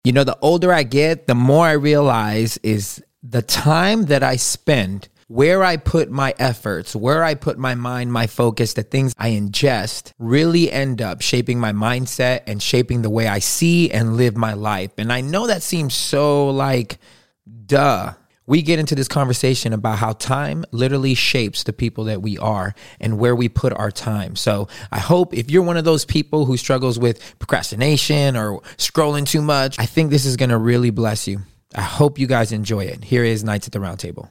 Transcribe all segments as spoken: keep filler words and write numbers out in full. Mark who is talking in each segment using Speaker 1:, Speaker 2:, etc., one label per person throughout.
Speaker 1: You know, the older I get, the more I realize is the time that I spend, where I put my efforts, where I put my mind, my focus, the things I ingest really end up shaping my mindset and shaping the way I see and live my life. And I know that seems so like, duh. We get into this conversation about how time literally shapes the people that we are and where we put our time. So I hope if you're one of those people who struggles with procrastination or scrolling too much, I think this is going to really bless you. I hope you guys enjoy it. Here is Nights at the Round Table.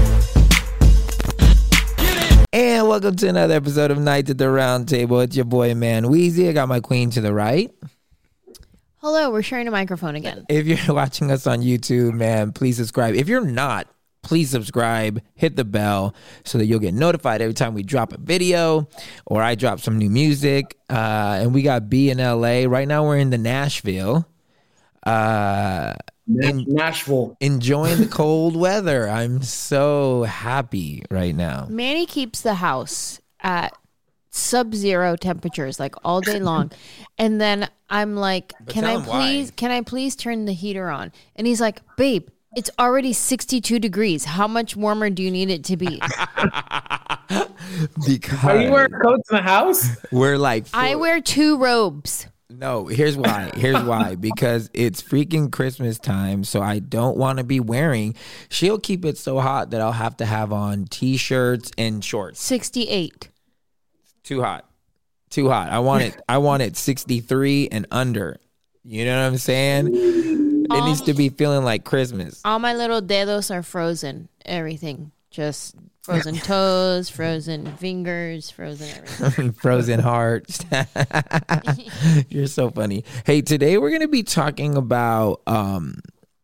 Speaker 1: And welcome to another episode of Nights at the Round Table. It's your boy, Man Weezy. I got my queen to the right.
Speaker 2: Hello, we're sharing a microphone again.
Speaker 1: If you're watching us on YouTube, man, please subscribe. If you're not, please subscribe, hit the bell so that you'll get notified every time we drop a video or I drop some new music. Uh, and we got B in L A. Right now we're in the Nashville. Uh, in,
Speaker 3: Nashville.
Speaker 1: Enjoying the cold weather. I'm so happy right now.
Speaker 2: Manny keeps the house at sub-zero temperatures like all day long. And then I'm like,
Speaker 1: But
Speaker 2: can I
Speaker 1: tell him
Speaker 2: please
Speaker 1: why.
Speaker 2: can I please turn the heater on? And he's like, babe, it's already sixty-two degrees. How much warmer do you need it to be?
Speaker 1: Because
Speaker 3: Are you wearing coats in the house?
Speaker 1: we're like
Speaker 2: I wear two robes.
Speaker 1: No, here's why. Here's why. Because it's freaking Christmas time, so I don't want to be wearing. She'll keep it so hot that I'll have to have on t-shirts and shorts.
Speaker 2: sixty-eight.
Speaker 1: Too hot. Too hot. I want it. I want it sixty-three and under. You know what I'm saying? It needs to be feeling like Christmas.
Speaker 2: All my little dedos are frozen. Everything. Just frozen toes, frozen fingers, frozen everything.
Speaker 1: Frozen hearts. You're so funny. Hey, today we're going to be talking about um,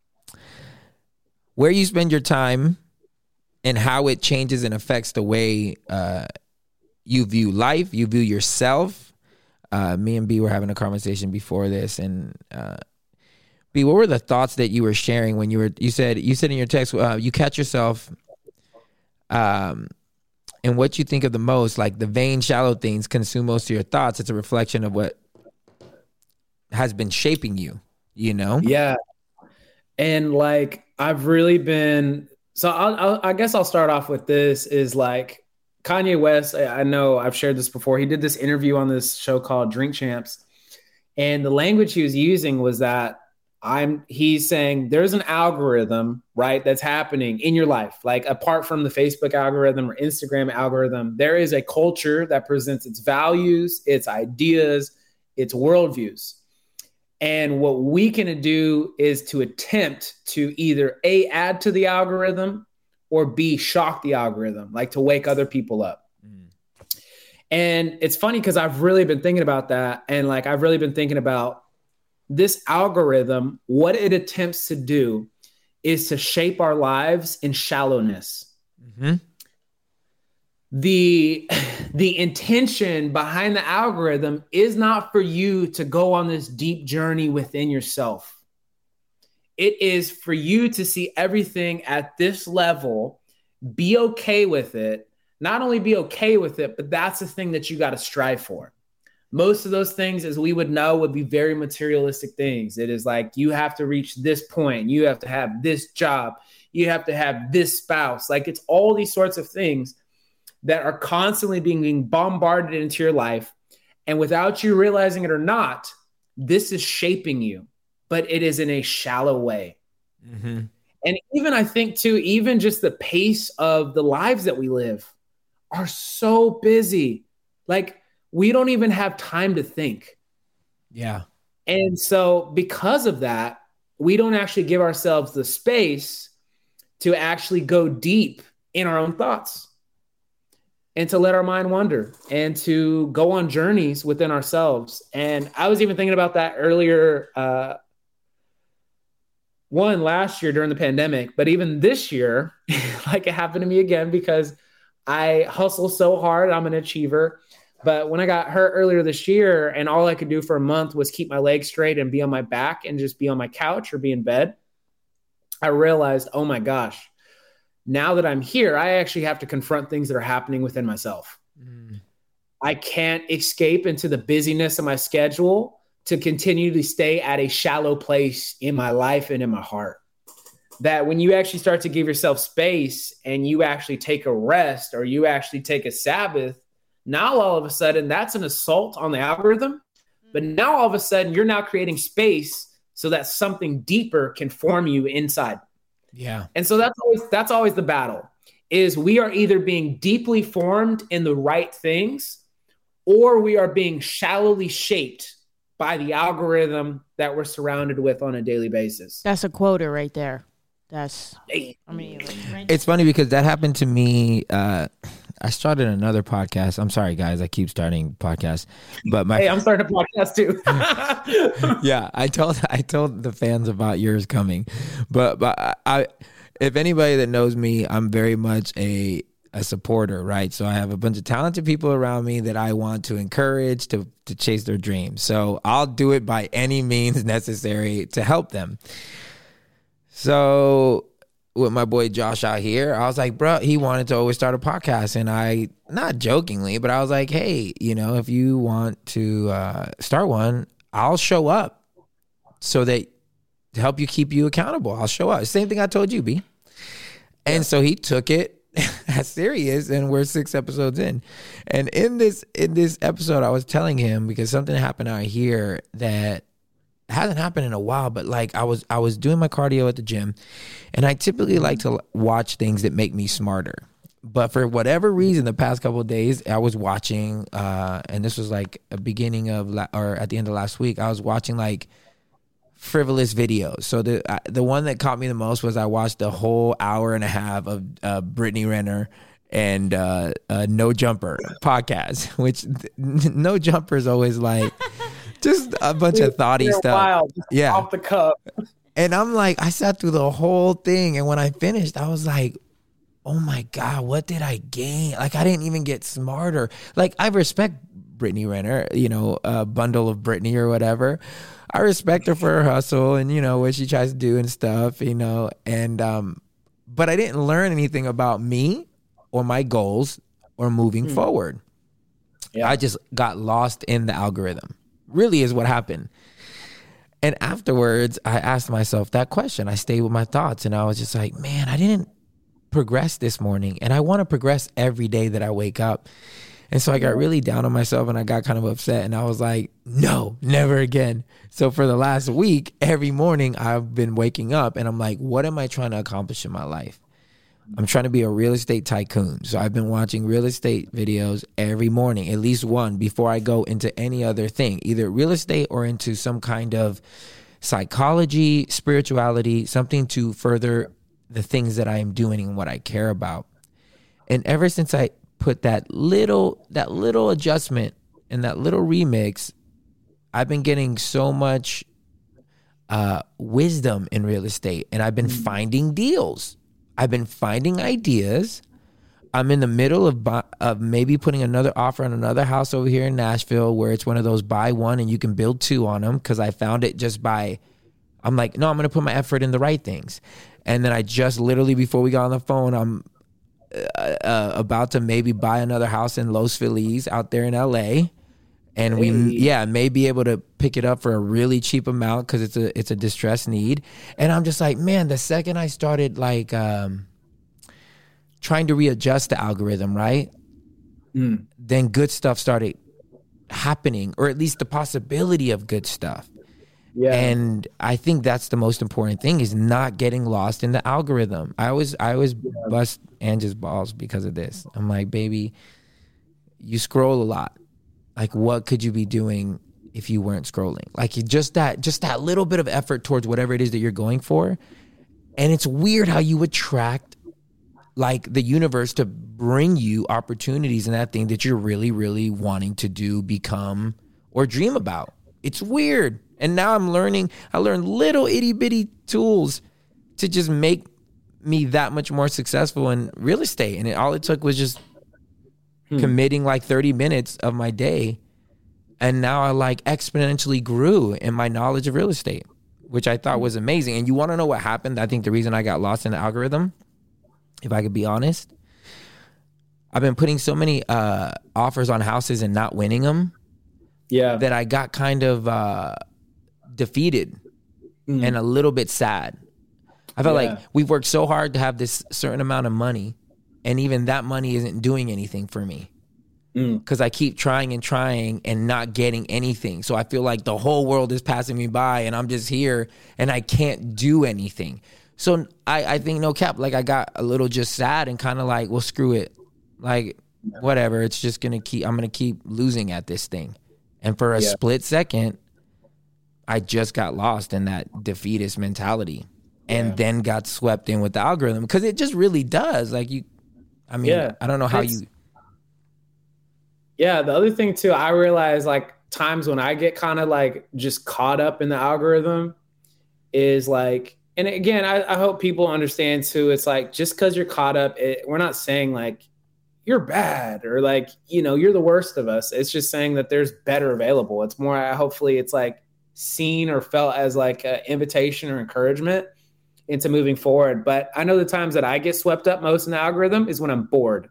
Speaker 1: where you spend your time and how it changes and affects the way uh, you view life, you view yourself. Uh, me and B were having a conversation before this, and uh, B, what were the thoughts that you were sharing when you were? You said you said in your text, uh, you catch yourself, um, and what you think of the most, like the vain, shallow things, consume most of your thoughts. It's a reflection of what has been shaping you. You know?
Speaker 3: Yeah, and like I've really been. So I'll, I'll, I guess I'll start off with this. Is like. Kanye West, I know I've shared this before. He did this interview on this show called Drink Champs. And the language he was using was that I'm he's saying there's an algorithm, right, that's happening in your life. Like apart from the Facebook algorithm or Instagram algorithm, there is a culture that presents its values, its ideas, its worldviews. And what we can do is to attempt to either A, add to the algorithm, or B, shock the algorithm, like to wake other people up. Mm. And it's funny because I've really been thinking about that. And like, I've really been thinking about this algorithm. What it attempts to do is to shape our lives in shallowness. Mm-hmm. The, the intention behind the algorithm is not for you to go on this deep journey within yourself. It is for you to see everything at this level, be okay with it, not only be okay with it, but that's the thing that you got to strive for. Most of those things, as we would know, would be very materialistic things. It is like you have to reach this point. You have to have this job. You have to have this spouse. Like it's all these sorts of things that are constantly being, being bombarded into your life. And without you realizing it or not, this is shaping you. But it is in a shallow way. Mm-hmm. And even I think too, even just the pace of the lives that we live are so busy. Like we don't even have time to think.
Speaker 1: Yeah.
Speaker 3: And so because of that, we don't actually give ourselves the space to actually go deep in our own thoughts and to let our mind wander and to go on journeys within ourselves. And I was even thinking about that earlier, uh, one last year during the pandemic, but even this year, like it happened to me again because I hustle so hard. I'm an achiever. But when I got hurt earlier this year and all I could do for a month was keep my legs straight and be on my back and just be on my couch or be in bed, I realized, oh my gosh, now that I'm here, I actually have to confront things that are happening within myself. Mm. I can't escape into the busyness of my schedule to continue to stay at a shallow place in my life and in my heart. That when you actually start to give yourself space and you actually take a rest or you actually take a Sabbath, now all of a sudden that's an assault on the algorithm. But now all of a sudden you're now creating space so that something deeper can form you inside.
Speaker 1: Yeah.
Speaker 3: And so that's always that's always the battle, is we are either being deeply formed in the right things, or we are being shallowly shaped by the algorithm that we're surrounded with on a daily basis.
Speaker 2: That's a quota right there. That's, I mean, right.
Speaker 1: It's funny because that happened to me. Uh, I started another podcast. I'm sorry, guys. I keep starting podcasts, but my
Speaker 3: hey, I'm starting a podcast too.
Speaker 1: yeah, I told I told the fans about yours coming, but but I, if anybody that knows me, I'm very much a a supporter, right? So I have a bunch of talented people around me that I want to encourage to to chase their dreams. So I'll do it by any means necessary to help them. So with my boy Josh out here, I was like, bro, he wanted to always start a podcast. And I, not jokingly, but I was like, hey, you know, if you want to uh, start one, I'll show up so that to help you keep you accountable. I'll show up. Same thing I told you, B. And yeah. So he took it as serious, and we're six episodes in. And in this in this episode, I was telling him, because something happened out here that hasn't happened in a while, but like I was I was doing my cardio at the gym, and I typically like to watch things that make me smarter. But for whatever reason, the past couple of days, I was watching, uh, and this was like a beginning of la- or at the end of last week, I was watching like frivolous videos. So the uh, the one that caught me the most was I watched a whole hour and a half of uh, Brittany Renner and uh, uh, No Jumper podcast, which th- No Jumper is always like just a bunch of thoughty stuff.
Speaker 3: Wild,
Speaker 1: yeah,
Speaker 3: off the cuff.
Speaker 1: And I'm like, I sat through the whole thing, and when I finished, I was like, oh my God, what did I gain? Like, I didn't even get smarter. Like, I respect Brittany Renner, you know, a bundle of Brittany or whatever. I respect her for her hustle and, you know, what she tries to do and stuff, you know, and, um, but I didn't learn anything about me or my goals or moving mm. forward. Yeah. I just got lost in the algorithm, really is what happened. And afterwards, I asked myself that question. I stayed with my thoughts, and I was just like, man, I didn't progress this morning, and I want to progress every day that I wake up. And so I got really down on myself, and I got kind of upset, and I was like, no, never again. So for the last week, every morning I've been waking up, and I'm like, what am I trying to accomplish in my life? I'm trying to be a real estate tycoon. So I've been watching real estate videos every morning, at least one, before I go into any other thing, either real estate or into some kind of psychology, spirituality, something to further the things that I am doing and what I care about. And ever since I put that little, that little adjustment and that little remix, I've been getting so much uh, wisdom in real estate, and I've been mm-hmm. finding deals. I've been finding ideas. I'm in the middle of bu- of maybe putting another offer on another house over here in Nashville, where it's one of those buy one and you can build two on them, because I found it just by, I'm like, no, I'm going to put my effort in the right things. And then I just literally, before we got on the phone, I'm uh, uh, about to maybe buy another house in Los Feliz out there in L A. And we, hey. yeah, may be able to pick it up for a really cheap amount because it's a it's a distressed need. And I'm just like, man, the second I started like um, trying to readjust the algorithm, right? Mm. Then good stuff started happening, or at least the possibility of good stuff. Yeah. And I think that's the most important thing, is not getting lost in the algorithm. I always I always yeah. bust Angie's balls because of this. I'm like, baby, you scroll a lot. Like, what could you be doing if you weren't scrolling? Like, you just that just that little bit of effort towards whatever it is that you're going for. And it's weird how you attract like the universe to bring you opportunities in that thing that you're really, really wanting to do, become, or dream about. It's weird. And now I'm learning, I learned little itty bitty tools to just make me that much more successful in real estate. And it, all it took was just Hmm. committing like thirty minutes of my day, and now I like exponentially grew in my knowledge of real estate, which I thought was amazing. And you want to know what happened? I think the reason I got lost in the algorithm, if I could be honest, I've been putting so many uh, offers on houses and not winning them
Speaker 3: Yeah.
Speaker 1: that I got kind of uh, defeated mm. and a little bit sad. I felt yeah. like we've worked so hard to have this certain amount of money, and even that money isn't doing anything for me because mm. I keep trying and trying and not getting anything. So I feel like the whole world is passing me by and I'm just here and I can't do anything. So I, I think, no cap, like I got a little just sad and kind of like, well, screw it. Like, whatever. It's just going to keep, I'm going to keep losing at this thing. And for a yeah. split second, I just got lost in that defeatist mentality and yeah. then got swept in with the algorithm because it just really does. Like you, I mean, yeah. I don't know how it's, you.
Speaker 3: Yeah. The other thing too, I realize like times when I get kind of like just caught up in the algorithm is like, and again, I, I hope people understand too. It's like, just because you're caught up, it, we're not saying like you're bad or like, you know, you're the worst of us. It's just saying that there's better available. It's more, hopefully it's like seen or felt as like an invitation or encouragement into moving forward. But I know the times that I get swept up most in the algorithm is when I'm bored.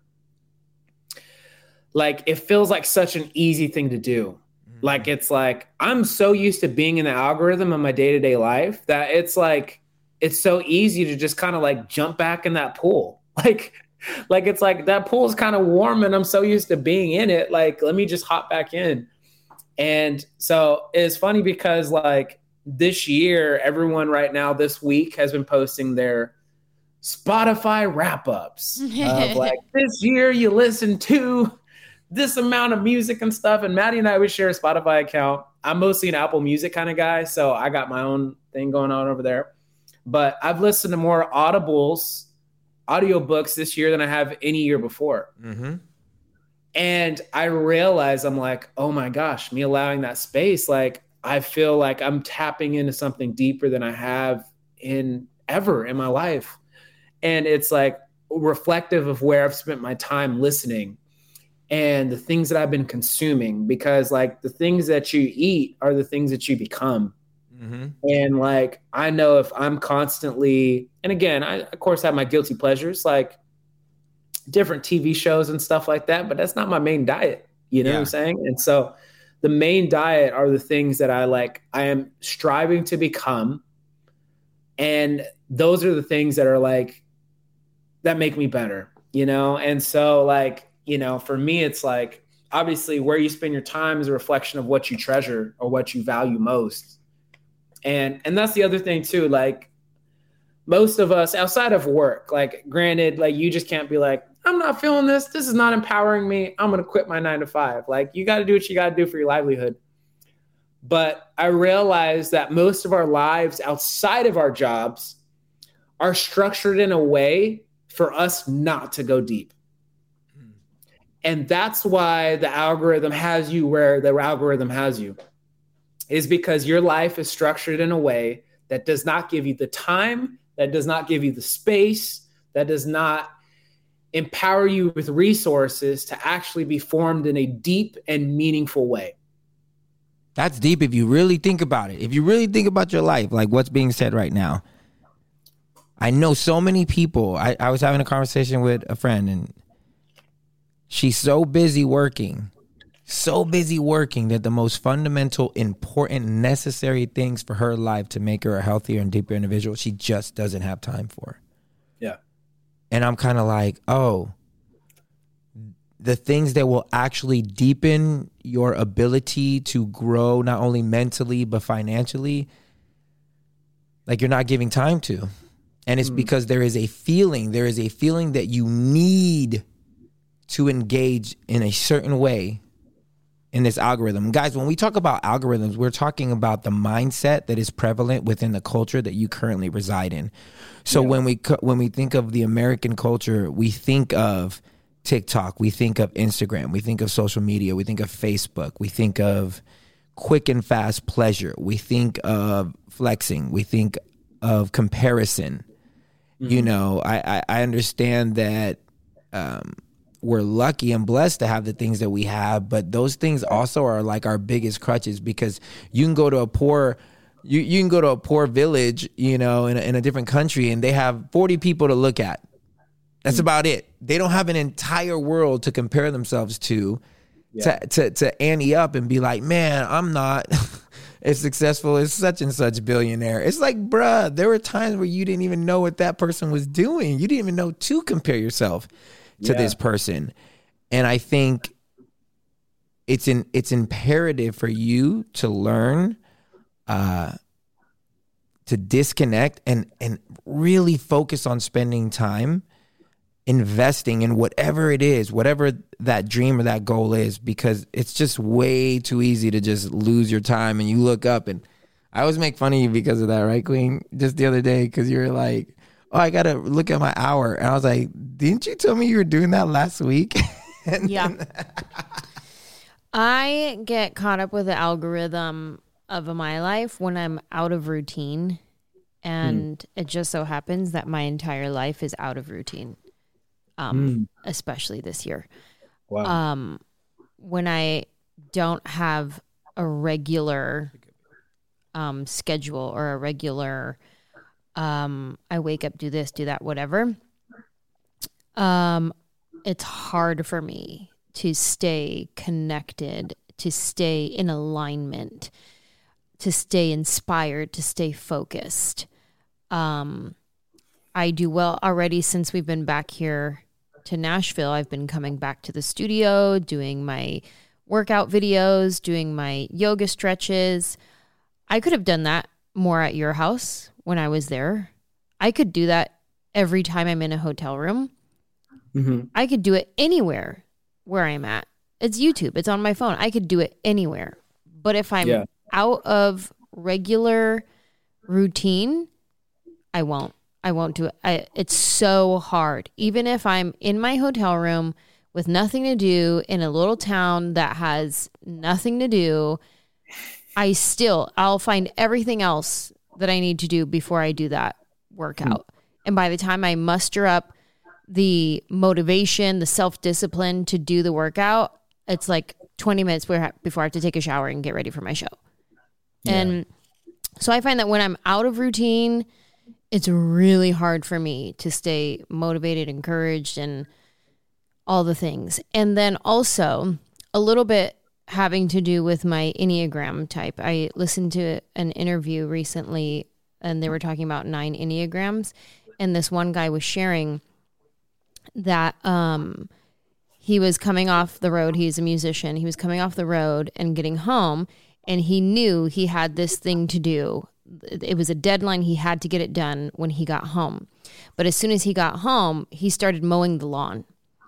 Speaker 3: Like it feels like such an easy thing to do. Mm-hmm. Like, it's like, I'm so used to being in the algorithm in my day-to-day life that it's like, it's so easy to just kind of like jump back in that pool. Like, like it's like that pool is kind of warm and I'm so used to being in it. Like, let me just hop back in. And so it's funny because like this year, everyone right now this week has been posting their Spotify wrap-ups of like this year you listen to this amount of music and stuff. And Maddie and I would share a Spotify account. I'm mostly an Apple Music kind of guy, so I got my own thing going on over there. But I've listened to more audibles, audiobooks this year than I have any year before. Mm-hmm. And I realize I'm like, oh my gosh, me allowing that space, like I feel like I'm tapping into something deeper than I have in ever in my life. And it's like reflective of where I've spent my time listening and the things that I've been consuming, because like the things that you eat are the things that you become. Mm-hmm. And like, I know if I'm constantly, and again, I of course have my guilty pleasures, like different T V shows and stuff like that, but that's not my main diet. You know yeah. what I'm saying? And so the main diet are the things that I like, I am striving to become. And those are the things that are like, that make me better, you know? And so like, you know, for me, it's like, obviously where you spend your time is a reflection of what you treasure or what you value most. And, and that's the other thing too. Like most of us outside of work, like granted, like you just can't be like, I'm not feeling this. This is not empowering me. I'm going to quit my nine to five. Like you got to do what you got to do for your livelihood. But I realize that most of our lives outside of our jobs are structured in a way for us not to go deep. And that's why the algorithm has you where the algorithm has you, is because your life is structured in a way that does not give you the time, that does not give you the space, that does not empower you with resources to actually be formed in a deep and meaningful way.
Speaker 1: That's deep if you really think about it. If you really think about your life, like what's being said right now. I know so many people. I, I was having a conversation with a friend and she's so busy working, so busy working that the most fundamental, important, necessary things for her life to make her a healthier and deeper individual, she just doesn't have time for.
Speaker 3: Yeah.
Speaker 1: And I'm kind of like, oh, the things that will actually deepen your ability to grow, not only mentally, but financially, like you're not giving time to. And it's mm. because there is a feeling, there is a feeling that you need to engage in a certain way in this algorithm. Guys, when we talk about algorithms, we're talking about the mindset that is prevalent within the culture that you currently reside in. So yeah. when we when we think of the American culture, we think of TikTok, we think of Instagram, we think of social media, we think of Facebook, we think of quick and fast pleasure, we think of flexing, we think of comparison. Mm-hmm. You know, I, I, I understand that um, we're lucky and blessed to have the things that we have, but those things also are like our biggest crutches, because you can go to a poor you, you can go to a poor village, you know, in a, in a different country, and they have forty people to look at. That's mm-hmm. about it. They don't have an entire world to compare themselves to
Speaker 3: Yeah.
Speaker 1: to, to, to ante up and be like, man, I'm not as successful as such and such billionaire. It's like, bruh, there were times where you didn't even know what that person was doing. You didn't even know to compare yourself to
Speaker 3: Yeah.
Speaker 1: this person. And I think it's in, it's imperative for you to learn uh, to disconnect and, and really focus on spending time investing in whatever it is, whatever that dream or that goal is, because it's just way too easy to just lose your time. And you look up, and I always make fun of you because of that, right, Queen? Just the other day, because you were like, oh, I got to look at my hour. And I was like, didn't you tell me you were doing that last week? And
Speaker 2: Yeah. I get caught up with the algorithm of my life when I'm out of routine. And mm. it just so happens that my entire life is out of routine, um, mm. especially this year.
Speaker 3: Wow.
Speaker 2: Um, when I don't have a regular um, schedule or a regular, um, I wake up, do this, do that, whatever. Um, it's hard for me to stay connected, to stay in alignment, to stay inspired, to stay focused. Um, I do well already since we've been back here to Nashville. I've been coming back to the studio, doing my workout videos, doing my yoga stretches. I could have done that more at your house when I was there. I could do that every time I'm in a hotel room. Mm-hmm. I could do it anywhere where I'm at. It's YouTube. It's on my phone. I could do it anywhere. But if I'm yeah. out of regular routine, I won't. I won't do it. I, it's so hard. Even if I'm in my hotel room with nothing to do in a little town that has nothing to do, I still, I'll find everything else that I need to do before I do that workout. Mm. And by the time I muster up the motivation, the self-discipline to do the workout, it's like twenty minutes before I have to take a shower and get ready for my show. Yeah. And so I find that when I'm out of routine, it's really hard for me to stay motivated, encouraged, and all the things. And then also a little bit having to do with my Enneagram type. I listened to an interview recently, and they were talking about nine Enneagrams. And this one guy was sharing that um, he was coming off the road. He's a musician. He was coming off the road and getting home, and he knew he had this thing to do. It was a deadline. He had to get it done when he got home. But as soon as he got home, he started mowing the lawn.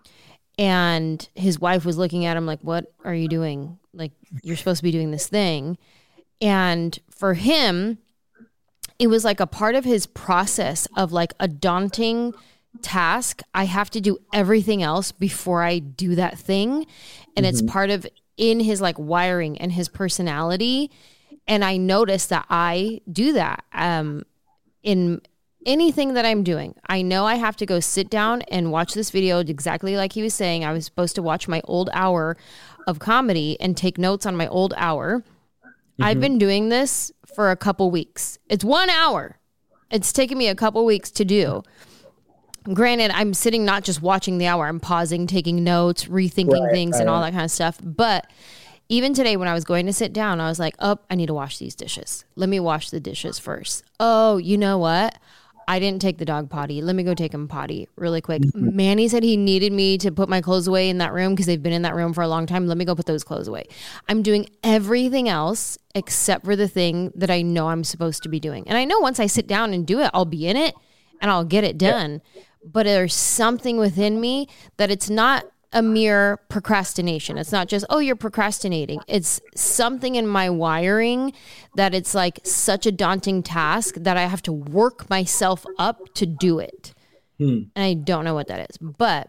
Speaker 2: And his wife was looking at him like, what are you doing? Like, you're supposed to be doing this thing. And for him, it was like a part of his process of like a daunting task. I have to do everything else before I do that thing. And mm-hmm. it's part of in his like wiring and his personality. And I noticed that I do that um, in anything that I'm doing. I know I have to go sit down and watch this video exactly like he was saying. I was supposed to watch my old hour of comedy and take notes on my old hour. Mm-hmm. I've been doing this for a couple weeks. It's one hour. It's taken me a couple weeks to do. Granted, I'm sitting not just watching the hour. I'm pausing, taking notes, rethinking right, things right. and all that kind of stuff. But even today when I was going to sit down, I was like, oh, I need to wash these dishes. Let me wash the dishes first. Oh, you know what? I didn't take the dog potty. Let me go take him potty really quick. Mm-hmm. Manny said he needed me to put my clothes away in that room because they've been in that room for a long time. Let me go put those clothes away. I'm doing everything else except for the thing that I know I'm supposed to be doing. And I know once I sit down and do it, I'll be in it and I'll get it done. Yeah. But there's something within me that it's not a mere procrastination. It's not just, oh, you're procrastinating. It's something in my wiring that it's like such a daunting task that I have to work myself up to do it. Hmm. And I don't know what that is. But,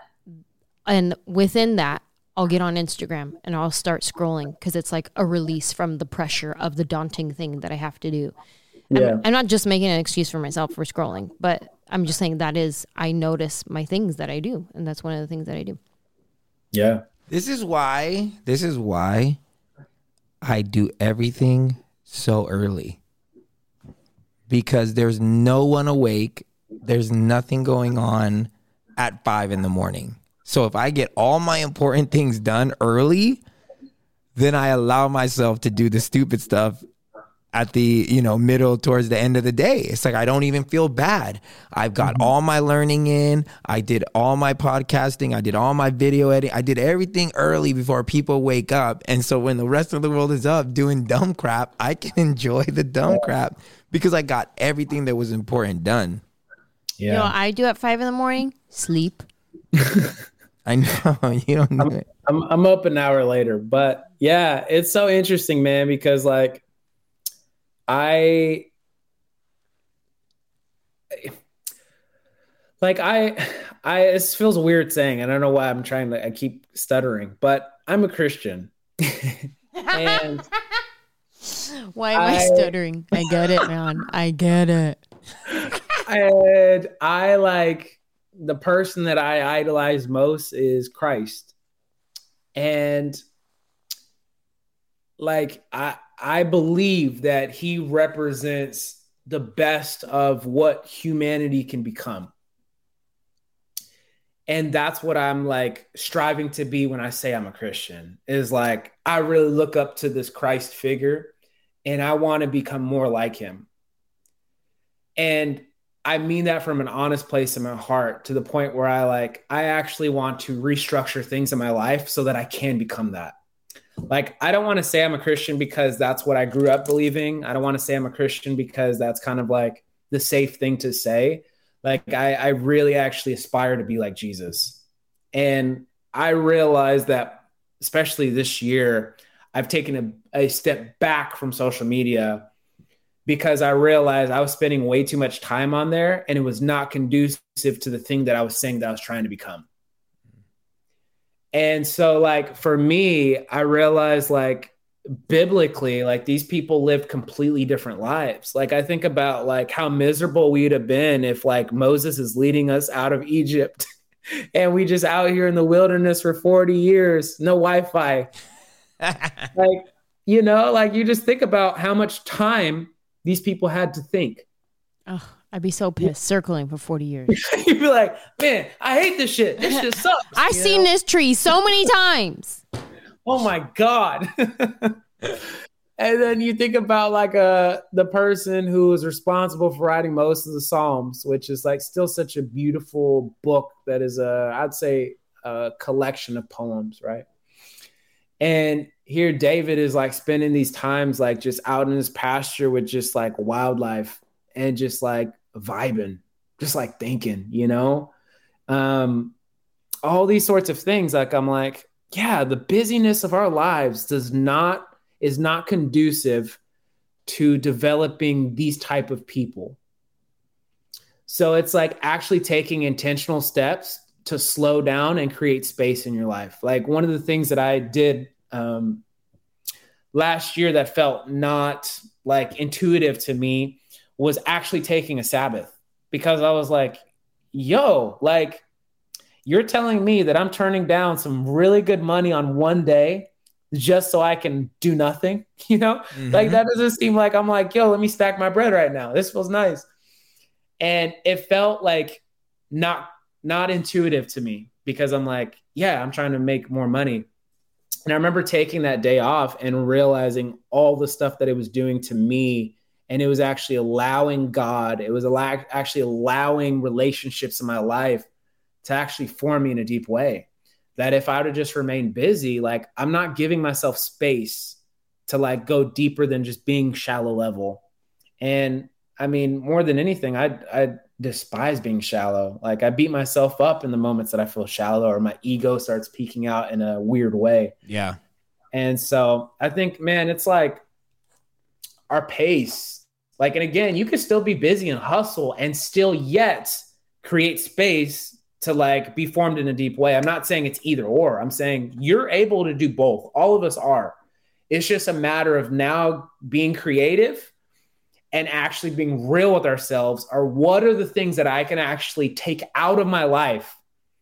Speaker 2: and within that, I'll get on Instagram and I'll start scrolling because it's like a release from the pressure of the daunting thing that I have to do. Yeah. I'm, I'm not just making an excuse for myself for scrolling, but I'm just saying that is, I notice my things that I do. And that's one of the things that I do.
Speaker 3: Yeah.
Speaker 1: This is why, this is why I do everything so early. Because there's no one awake. There's nothing going on at five in the morning. So if I get all my important things done early, then I allow myself to do the stupid stuff at the, you know, middle towards the end of the day. It's like I don't even feel bad. I've got mm-hmm. all my learning in. I did all my podcasting. I did all my video editing. I did everything early before people wake up. And so when the rest of the world is up doing dumb crap, I can enjoy the dumb crap because I got everything that was important done.
Speaker 2: Yeah. You know what I do at five in the morning? Sleep.
Speaker 1: I know. You don't know
Speaker 3: I'm,
Speaker 1: it.
Speaker 3: I'm, I'm up an hour later. But yeah, it's so interesting, man, because like, I like I I it feels weird saying, and I don't know why I'm trying to I keep stuttering, but I'm a Christian. And
Speaker 2: why am I, I stuttering? I get it, man. I get it.
Speaker 3: And I like the person that I idolize most is Christ. And like I I believe that he represents the best of what humanity can become. And that's what I'm like striving to be when I say I'm a Christian, is like, I really look up to this Christ figure and I want to become more like him. And I mean that from an honest place in my heart, to the point where I like, I actually want to restructure things in my life so that I can become that. Like, I don't want to say I'm a Christian because that's what I grew up believing. I don't want to say I'm a Christian because that's kind of like the safe thing to say. Like, I, I really actually aspire to be like Jesus. And I realized that, especially this year, I've taken a, a step back from social media because I realized I was spending way too much time on there and it was not conducive to the thing that I was saying that I was trying to become. And so like, for me, I realized like biblically, like these people lived completely different lives. Like I think about like how miserable we'd have been if like Moses is leading us out of Egypt and we just out here in the wilderness for forty years, no Wi-Fi. Like, you know, like you just think about how much time these people had to think.
Speaker 2: Oh, I'd be so pissed circling for forty years.
Speaker 3: You'd be like, man, I hate this shit. This shit sucks.
Speaker 2: I've seen know? this tree so many times.
Speaker 3: Oh my God. And then you think about like uh, the person who was responsible for writing most of the Psalms, which is like still such a beautiful book that is a, I'd say a collection of poems, right? And here David is like spending these times like just out in his pasture with just like wildlife and just like vibing, just like thinking, you know, um, all these sorts of things. Like, I'm like, yeah, the busyness of our lives does not, is not conducive to developing these type of people. So it's like actually taking intentional steps to slow down and create space in your life. Like one of the things that I did um, last year that felt not like intuitive to me was actually taking a Sabbath, because I was like, yo, like you're telling me that I'm turning down some really good money on one day just so I can do nothing, you know, mm-hmm. Like that doesn't seem like, I'm like, yo, let me stack my bread right now. This feels nice. And it felt like not, not intuitive to me, because I'm like, yeah, I'm trying to make more money. And I remember taking that day off and realizing all the stuff that it was doing to me. And it was actually allowing God, it was allow- actually allowing relationships in my life to actually form me in a deep way. That if I would have just remained busy, like I'm not giving myself space to like go deeper than just being shallow level. And I mean, more than anything, I I despise being shallow. Like I beat myself up in the moments that I feel shallow or my ego starts peeking out in a weird way.
Speaker 1: Yeah.
Speaker 3: And so I think, man, it's like our pace. Like, and again, you could still be busy and hustle and still yet create space to like be formed in a deep way. I'm not saying it's either or. I'm saying you're able to do both. All of us are. It's just a matter of now being creative and actually being real with ourselves. Or what are the things that I can actually take out of my life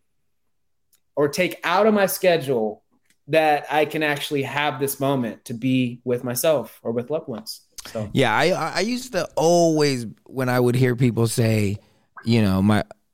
Speaker 3: or take out of my schedule that I can actually have this moment to be with myself or with loved ones. So
Speaker 1: yeah, I I used to always, when I would hear people say, you know, my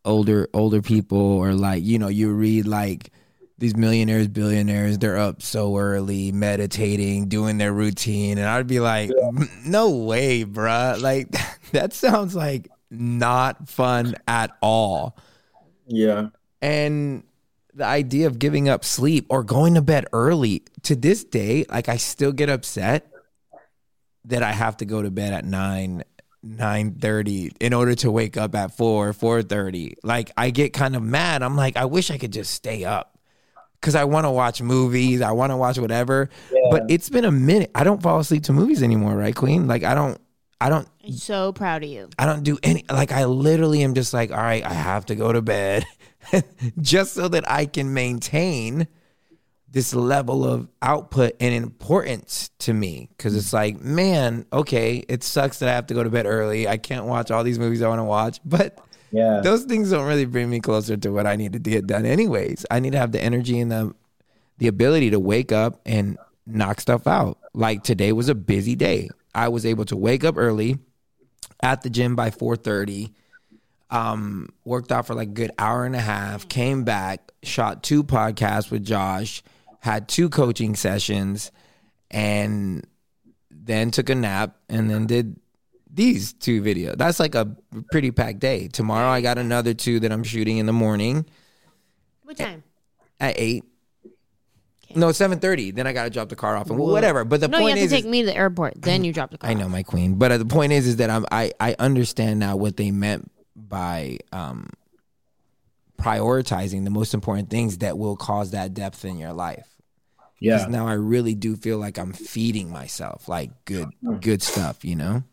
Speaker 1: older older people, or like, you know, you read like these millionaires, billionaires, they're up so early, meditating, doing their routine. And I'd be like, yeah. no way, bruh. Like, that sounds like not fun at all.
Speaker 3: Yeah.
Speaker 1: And the idea of giving up sleep or going to bed early, to this day, like, I still get upset that I have to go to bed at nine, nine thirty in order to wake up at four, four thirty. Like, I get kind of mad. I'm like, I wish I could just stay up. Because I want to watch movies, I want to watch whatever, yeah. But it's been a minute. I don't fall asleep to movies anymore, right, Queen? Like, I don't, I don't.
Speaker 2: I'm so proud of you.
Speaker 1: I don't do any, like, I literally am just like, all right, I have to go to bed just so that I can maintain this level of output and importance to me. Because it's like, man, okay, it sucks that I have to go to bed early. I can't watch all these movies I want to watch, but yeah, those things don't really bring me closer to what I need to get done anyways. I need to have the energy and the the ability to wake up and knock stuff out. Like, today was a busy day. I was able to wake up early, at the gym by four thirty, um, worked out for like a good hour and a half, came back, shot two podcasts with Josh, had two coaching sessions, and then took a nap, and then did these two videos. That's like a pretty packed day. Tomorrow I got another two that I'm shooting in the morning.
Speaker 2: What time?
Speaker 1: At eight. Okay. No, seven thirty. Then I got to drop the car off and whatever. But the
Speaker 2: no,
Speaker 1: point
Speaker 2: you have
Speaker 1: is,
Speaker 2: to take me to the airport. Then you drop the car.
Speaker 1: I know, my queen. But the point is, is that I'm, I I understand now what they meant by um, prioritizing the most important things that will cause that depth in your life. Yeah. Because now I really do feel like I'm feeding myself like good good stuff, you know?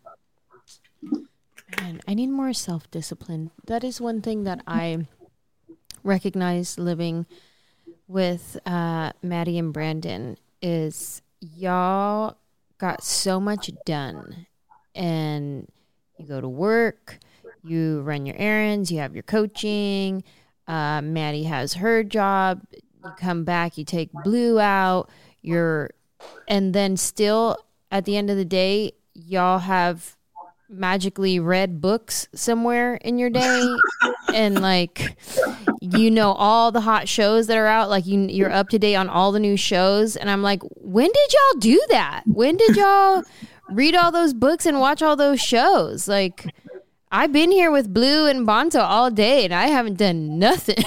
Speaker 2: Man, I need more self-discipline. That is one thing that I recognize living with uh, Maddie and Brandon is y'all got so much done. And you go to work, you run your errands, you have your coaching. Uh, Maddie has her job. You come back, you take Blue out. You're, and then still at the end of the day, y'all have magically read books somewhere in your day, and like, you know, all the hot shows that are out, like you you're up to date on all the new shows. And I'm like, when did y'all do that? When did y'all read all those books and watch all those shows? Like, I've been here with Blue and Bonto all day and I haven't done nothing.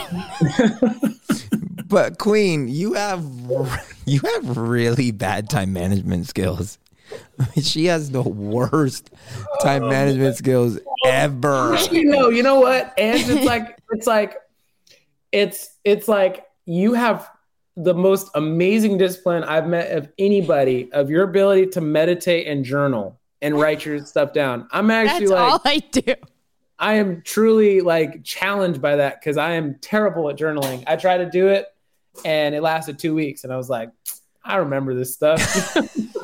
Speaker 1: But Queen, you have you have really bad time management skills. She has the worst time management skills ever.
Speaker 3: You know, you know what? And it's like it's like it's it's like you have the most amazing discipline I've met of anybody, of your ability to meditate and journal and write your stuff down. I'm actually
Speaker 2: That's
Speaker 3: like
Speaker 2: all I do.
Speaker 3: I am truly like challenged by that because I am terrible at journaling. I tried to do it and it lasted two weeks and I was like, I remember this stuff.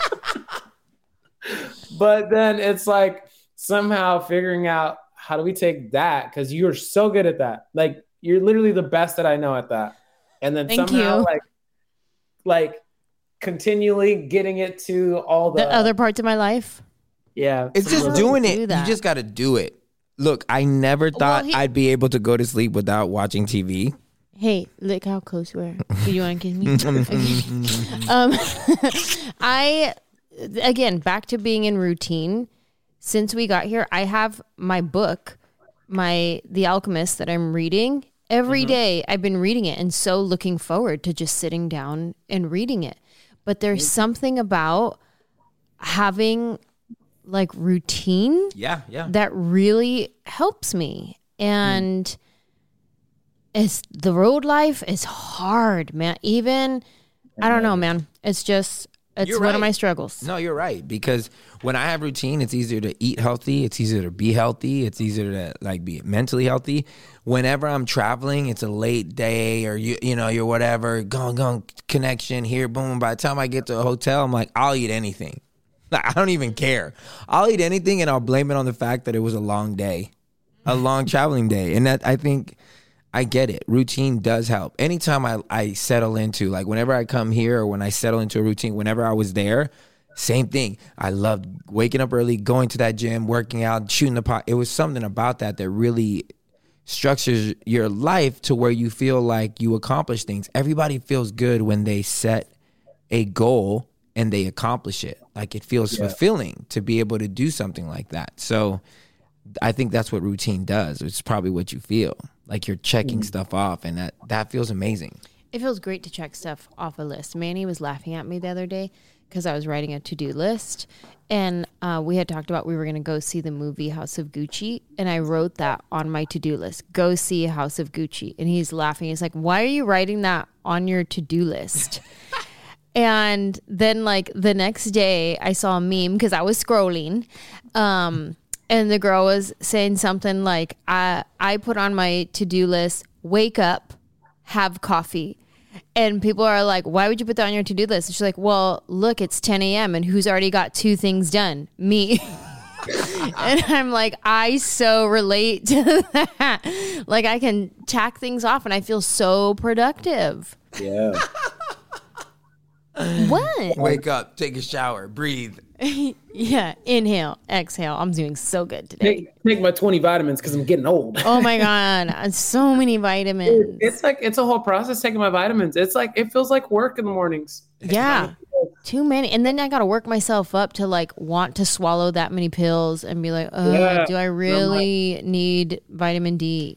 Speaker 3: But then it's like somehow figuring out how do we take that, because you're so good at that. Like, you're literally the best that I know at that. And then
Speaker 2: Thank
Speaker 3: somehow
Speaker 2: you.
Speaker 3: like like continually getting it to all the,
Speaker 2: The other parts of my life.
Speaker 3: Yeah.
Speaker 1: It's just
Speaker 2: How
Speaker 1: doing
Speaker 2: do
Speaker 1: it.
Speaker 2: you
Speaker 1: You
Speaker 2: do that?
Speaker 1: just got to do it. Look, I never thought
Speaker 2: he-
Speaker 1: I'd be able to go to sleep without watching T V.
Speaker 2: Hey, look how close we are. Do you want to kiss me? Okay. um, I, again, back to being in routine. Since we got here, I have my book, my The Alchemist, that I'm reading. Every mm-hmm. day I've been reading it and so looking forward to just sitting down and reading it. But there's something about having like routine
Speaker 1: Yeah, yeah.
Speaker 2: that really helps me. And mm. it's the road life is hard, man. Even, I don't know, man. It's just, it's
Speaker 1: You're
Speaker 2: one
Speaker 1: right.
Speaker 2: of my struggles.
Speaker 1: No, you're right. Because when I have routine, it's easier to eat healthy. It's easier to be healthy. It's easier to like be mentally healthy. Whenever I'm traveling, it's a late day or you you know, you're whatever, gone, gone, connection here, boom. By the time I get to a hotel, I'm like, I'll eat anything. Like, I don't even care. I'll eat anything and I'll blame it on the fact that it was a long day, a long traveling day. And that, I think, I get it. Routine does help. Anytime I, I settle into, like whenever I come here or when I settle into a routine, whenever I was there, same thing. I loved waking up early, going to that gym, working out, shooting the pot. It was something about that that really structures your life to where you feel like you accomplish things. Everybody feels good when they set a goal and they accomplish it. Like it feels yeah. fulfilling to be able to do something like that. So I think that's what routine does. It's probably what you feel like you're checking mm-hmm. stuff off, and that, that feels amazing.
Speaker 2: It feels great to check stuff off a list. Manny was laughing at me the other day because I was writing a to-do list, and uh, we had talked about we were going to go see the movie House of Gucci, and I wrote that on my to-do list, go see House of Gucci. And he's laughing. He's like, why are you writing that on your to-do list? And then like the next day I saw a meme because I was scrolling, um, and the girl was saying something like, I, I put on my to-do list, wake up, have coffee. And people are like, why would you put that on your to-do list? And she's like, well, look, it's ten a.m. and who's already got two things done? Me. And I'm like, I so relate to that. Like I can tack things off and I feel so productive.
Speaker 3: Yeah.
Speaker 2: What?
Speaker 1: Wake up, take a shower, breathe.
Speaker 2: Yeah, inhale, exhale. I'm doing so good today.
Speaker 3: Take, take my twenty vitamins because I'm getting old.
Speaker 2: Oh my God, so many vitamins.
Speaker 3: It's like, it's a whole process taking my vitamins. It's like, it feels like work in the mornings.
Speaker 2: Yeah, too many. And then I got to work myself up to like want to swallow that many pills and be like, oh, yeah. do I really like, need vitamin D?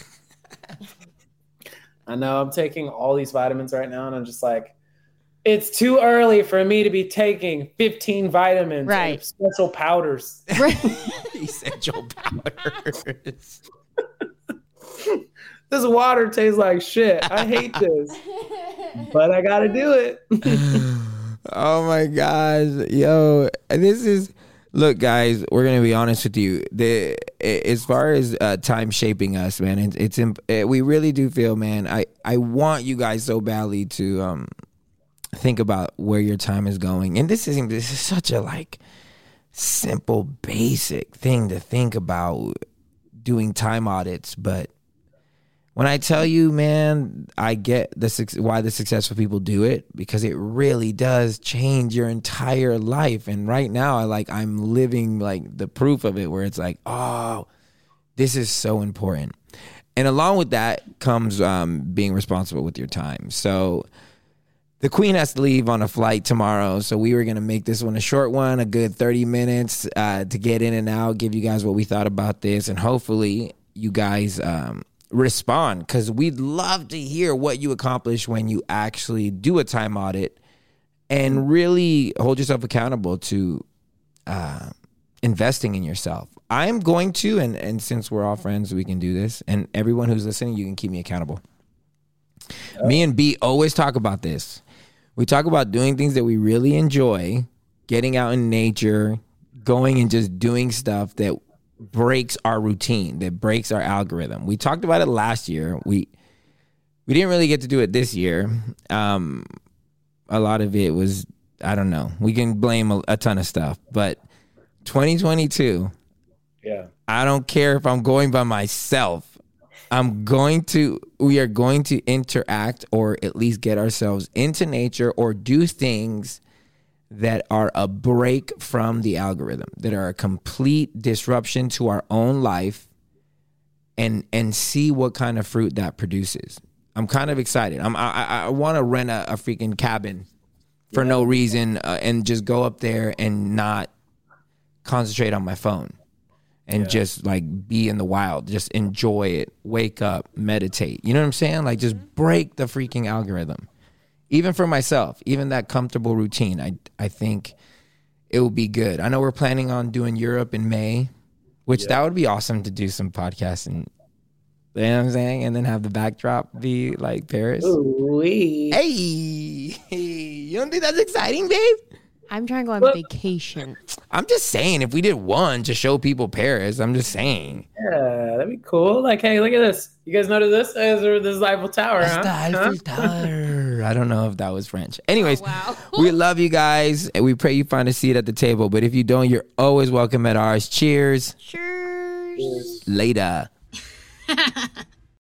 Speaker 3: I know I'm taking all these vitamins right now and I'm just like, it's too early for me to be taking fifteen vitamins
Speaker 2: right.
Speaker 3: and special powders.
Speaker 2: Right.
Speaker 1: Essential powders.
Speaker 3: This water tastes like shit. I hate this. But I got to do it.
Speaker 1: Oh, my gosh. Yo, this is... Look, guys, we're going to be honest with you. The As far as uh, time shaping us, man, it, it's it, we really do feel, man, I, I want you guys so badly to... um. think about where your time is going. And this is this is such a like simple, basic thing to think about, doing time audits. But when I tell you, man, I get the why the successful people do it, because it really does change your entire life. And right now, I like I'm living like the proof of it, where it's like, oh, this is so important. And along with that comes um, being responsible with your time. So the Queen has to leave on a flight tomorrow, so we were going to make this one a short one, a good thirty minutes uh, to get in and out, give you guys what we thought about this, and hopefully you guys um, respond, because we'd love to hear what you accomplish when you actually do a time audit and really hold yourself accountable to uh, investing in yourself. I'm going to, and, and since we're all friends, we can do this, and everyone who's listening, you can keep me accountable. Oh. Me and B always talk about this. We talk about doing things that we really enjoy, getting out in nature, going and just doing stuff that breaks our routine, that breaks our algorithm. We talked about it last year. We we didn't really get to do it this year. Um, a lot of it was, I don't know. We can blame a, a ton of stuff, but twenty twenty-two,
Speaker 3: yeah.
Speaker 1: I don't care if I'm going by myself. I'm going to, we are going to interact, or at least get ourselves into nature, or do things that are a break from the algorithm, that are a complete disruption to our own life, and and see what kind of fruit that produces. I'm kind of excited. I'm, I I want to rent a, a freaking cabin for yeah. no reason uh, and just go up there and not concentrate on my phone. And yeah. just like be in the wild, just enjoy it, wake up, meditate. You know what I'm saying? Like just break the freaking algorithm. Even for myself, even that comfortable routine, I I think it will be good. I know we're planning on doing Europe in May, which yeah. that would be awesome to do some podcasting. You know what I'm saying? And then have the backdrop be like Paris.
Speaker 3: Ooh-wee.
Speaker 1: Hey, hey, you don't think that's exciting, babe?
Speaker 2: I'm trying to go on what? vacation.
Speaker 1: I'm just saying, if we did one to show people Paris, I'm just saying.
Speaker 3: Yeah, that'd be cool. Like, hey, look at this. You guys notice this? This is the Eiffel Tower,
Speaker 1: That's
Speaker 3: huh?
Speaker 1: the Eiffel
Speaker 3: huh?
Speaker 1: Tower. I don't know if that was French. Anyways,
Speaker 2: oh, wow.
Speaker 1: We love you guys, and we pray you find a seat at the table. But if you don't, you're always welcome at ours. Cheers.
Speaker 2: Cheers.
Speaker 3: Cheers.
Speaker 1: Later.